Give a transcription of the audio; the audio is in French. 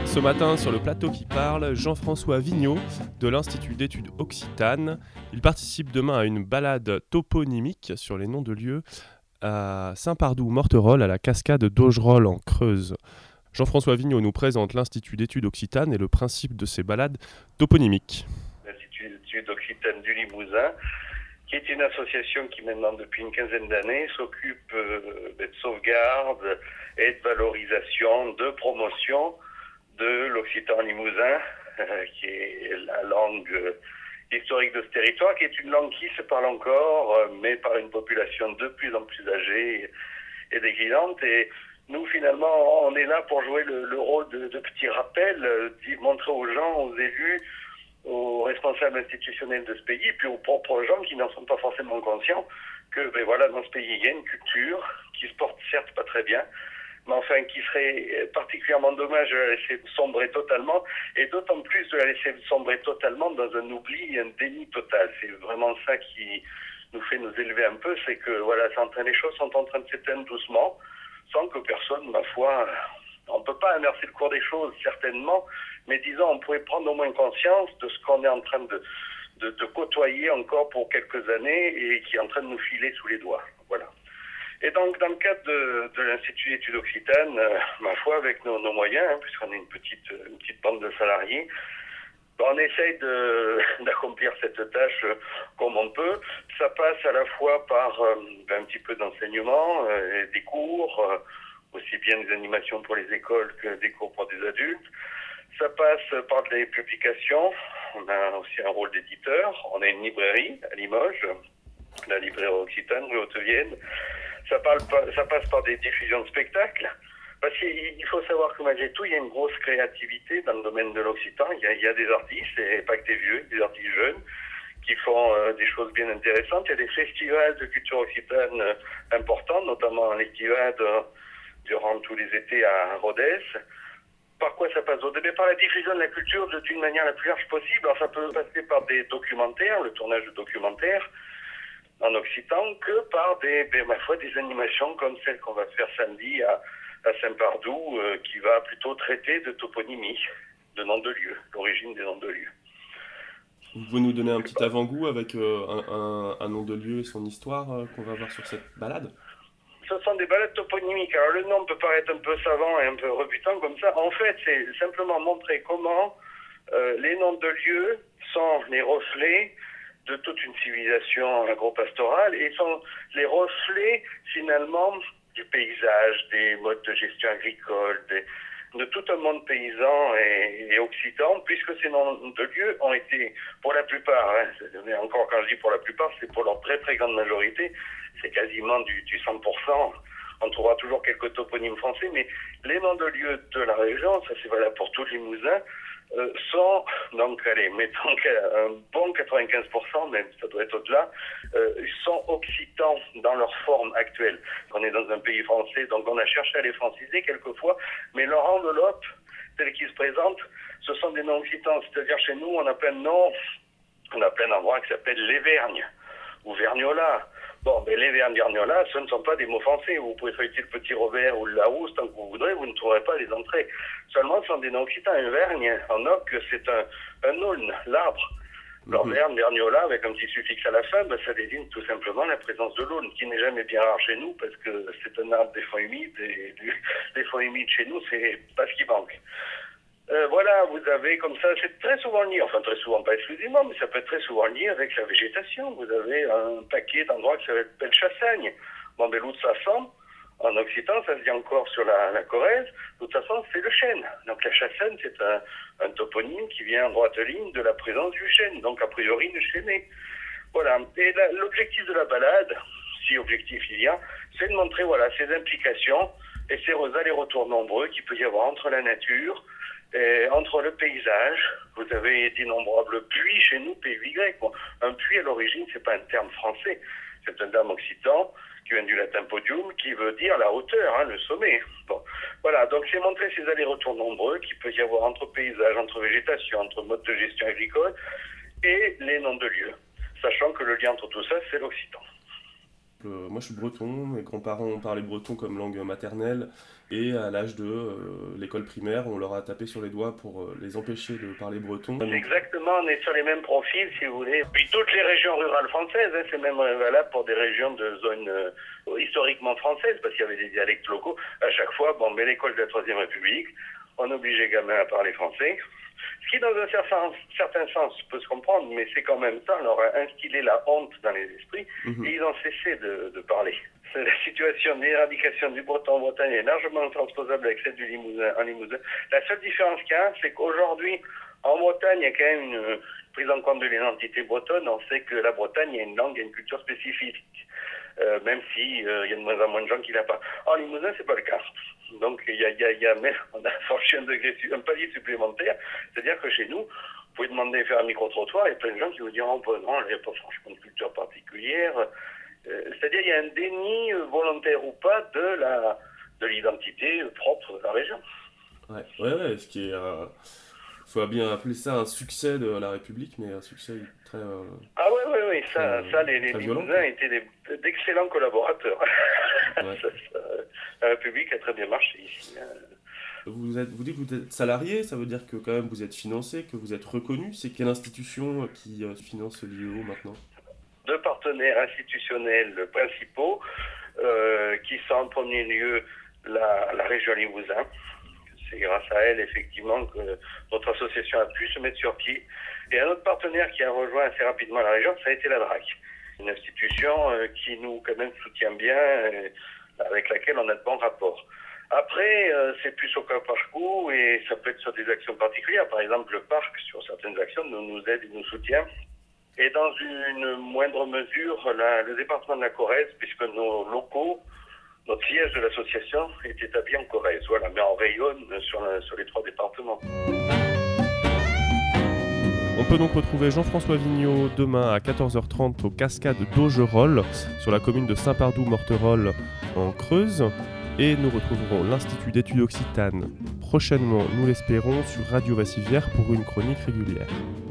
Ce matin, sur le plateau qui parle, Jean-François Vigneault de l'Institut d'études occitanes. Il participe demain à une balade toponymique sur les noms de lieux à Saint-Pardoux-Morterolle, à la cascade d'Augerolles en Creuse. Jean-François Vigneault nous présente l'Institut d'études occitanes et le principe de ces balades toponymiques. L'Institut d'études occitanes du Limousin, qui est une association qui maintenant depuis une quinzaine d'années s'occupe de sauvegarde et de valorisation, de promotion de l'occitan limousin, qui est la langue historique de ce territoire, qui est une langue qui se parle encore, mais par une population de plus en plus âgée et déclinante. Et nous, finalement, on est là pour jouer le rôle de petit rappel, montrer aux gens, aux élus, aux responsables institutionnels de ce pays, et puis aux propres gens qui n'en sont pas forcément conscients, que dans ce pays, il y a une culture qui se porte certes pas très bien, mais enfin qui serait particulièrement dommage de la laisser sombrer totalement, et d'autant plus de la laisser sombrer totalement dans un oubli et un déni total. C'est vraiment ça qui nous fait nous élever un peu, c'est que les choses sont en train de s'éteindre doucement, sans que personne, ma foi, on ne peut pas inverser le cours des choses, certainement, mais disons, on pourrait prendre au moins conscience de ce qu'on est en train de côtoyer encore pour quelques années et qui est en train de nous filer sous les doigts. Voilà. Et donc, dans le cadre de l'Institut d'études occitanes, ma foi, avec nos moyens, puisqu'on est une petite bande de salariés, on essaye d'accomplir cette tâche comme on peut. Ça passe à la fois par un petit peu d'enseignement, des cours, aussi bien des animations pour les écoles que des cours pour des adultes. Ça passe par des publications. On a aussi un rôle d'éditeur. On a une librairie à Limoges, la librairie occitane, rue Haute-Vienne. Ça passe par des diffusions de spectacles. Parce qu'il faut savoir que malgré tout, il y a une grosse créativité dans le domaine de l'occitan. Il y a des artistes, et pas que des vieux, des artistes jeunes, qui font des choses bien intéressantes. Il y a des festivals de culture occitane importants, notamment l'Estivade durant tous les étés à Rodez. Par quoi ça passe? Par la diffusion de la culture d'une manière la plus large possible. Alors, ça peut passer par des documentaires, le tournage de documentaires en occitan, que par des animations comme celle qu'on va faire samedi à Saint-Pardoux, qui va plutôt traiter de toponymie, de noms de lieux, l'origine des noms de lieux. Vous pouvez nous donner un petit avant-goût avec un nom de lieu et son histoire qu'on va voir sur cette balade? Ce sont des balades toponymiques. Alors le nom peut paraître un peu savant et un peu rebutant comme ça. En fait, c'est simplement montrer comment les noms de lieux sont les reflets de toute une civilisation agro-pastorale et sont les reflets finalement du paysage, des modes de gestion agricole, de tout un monde paysan et occitan, puisque ces noms de lieux ont été, pour la plupart, mais encore quand je dis pour la plupart, c'est pour leur très très grande majorité, c'est quasiment du 100%. On trouvera toujours quelques toponymes français, mais les noms de lieux de la région, ça c'est valable pour tout le Limousin, sont, donc mettons un bon 95%, même ça doit être au-delà, sont occitans dans leur forme actuelle. On est dans un pays français, donc on a cherché à les franciser quelquefois, mais leur enveloppe, telle qu'ils se présentent, ce sont des noms occitans. C'est-à-dire chez nous, on a plein de noms, on a plein d'endroits qui s'appellent les Vergnes ou Verniola. Bon, les Verniola, ce ne sont pas des mots français. Vous pouvez feuilleter le Petit Robert ou le Larousse tant que vous voudrez, vous ne trouverez pas les entrées. Seulement, ce sont des noms occitans. Un Vergne, en occ, c'est un aulne, l'arbre. Alors, Verniola, avec un petit suffixe à la fin, ça désigne tout simplement la présence de l'aulne, qui n'est jamais bien rare chez nous, parce que c'est un arbre des fonds humides, et les fonds humides chez nous, c'est pas ce qui manque. Vous avez comme ça, c'est très souvent lié, enfin très souvent, pas exclusivement, mais ça peut être très souvent lié avec la végétation. Vous avez un paquet d'endroits qui s'appelle Chassagne. L'Outsassan, en occitan, ça se dit encore sur la Corrèze, l'Outsassan, c'est le chêne. Donc la Chassagne, c'est un toponyme qui vient en droite ligne de la présence du chêne, donc a priori le chêné. Voilà, et l'objectif de la balade, si objectif il y a, c'est de montrer ces implications et ces allers-retours nombreux qu'il peut y avoir entre la nature, et entre le paysage. Vous avez d'innombrables puits chez nous, PUY. Bon, un puits à l'origine, c'est pas un terme français, c'est un terme occitan qui vient du latin podium, qui veut dire la hauteur, le sommet. Bon, voilà, donc c'est montrer ces allers-retours nombreux qu'il peut y avoir entre paysage, entre végétation, entre mode de gestion agricole et les noms de lieux, sachant que le lien entre tout ça, c'est l'occitan. Moi je suis breton, mes grands-parents parlaient breton comme langue maternelle et à l'âge de l'école primaire, on leur a tapé sur les doigts pour les empêcher de parler breton. Exactement, on est sur les mêmes profils si vous voulez. Puis toutes les régions rurales françaises, c'est même valable pour des régions de zones historiquement françaises parce qu'il y avait des dialectes locaux. À chaque fois, mais l'école de la Troisième République, on oblige les gamins à parler français. Ce qui, dans un certain sens, peut se comprendre, mais c'est quand même ça, on leur a instillé la honte dans les esprits et ils ont cessé de parler. La situation d'éradication du breton en Bretagne est largement transposable avec celle du Limousin en Limousin. La seule différence qu'il y a, c'est qu'aujourd'hui, en Bretagne, il y a quand même une prise en compte de l'identité bretonne. On sait que la Bretagne, il y a une langue et une culture spécifique, même s'il y a de moins en moins de gens qui l'ont pas. En Limousin, c'est pas le cas. Donc, on a franchi un palier supplémentaire. C'est-à-dire que chez nous, vous pouvez demander de faire un micro-trottoir, il y a plein de gens qui vous diront non, il n'y a pas franchement de culture particulière. C'est-à-dire qu'il y a un déni, volontaire ou pas, de l'identité propre de la région. Ouais, ce qui est... faut bien appeler ça un succès de la République, mais un succès très... Oui, les Limousins étaient d'excellents collaborateurs. Ouais. La République a très bien marché ici. Vous dites que vous êtes salarié, ça veut dire que quand même vous êtes financé, que vous êtes reconnu. C'est quelle institution qui finance l'IEO maintenant ? Deux partenaires institutionnels principaux, qui sont en premier lieu la région Limousin. C'est grâce à elle, effectivement, que notre association a pu se mettre sur pied. Et un autre partenaire qui a rejoint assez rapidement la région, ça a été la DRAC. Une institution qui nous, quand même, soutient bien, avec laquelle on a de bons rapports. Après, c'est plus au cas par coup et ça peut être sur des actions particulières. Par exemple, le parc, sur certaines actions, nous aide et nous soutient. Et dans une moindre mesure, le département de la Corrèze, puisque nos locaux, notre siège de l'association est établi en Corrèze. Voilà, mais on rayonne sur les 3 départements. On peut donc retrouver Jean-François Vigneault demain à 14h30 aux Cascades d'Augerolles, sur la commune de Saint-Pardoux-Morterolle en Creuse. Et nous retrouverons l'Institut d'études occitanes prochainement, nous l'espérons, sur Radio Vassivière pour une chronique régulière.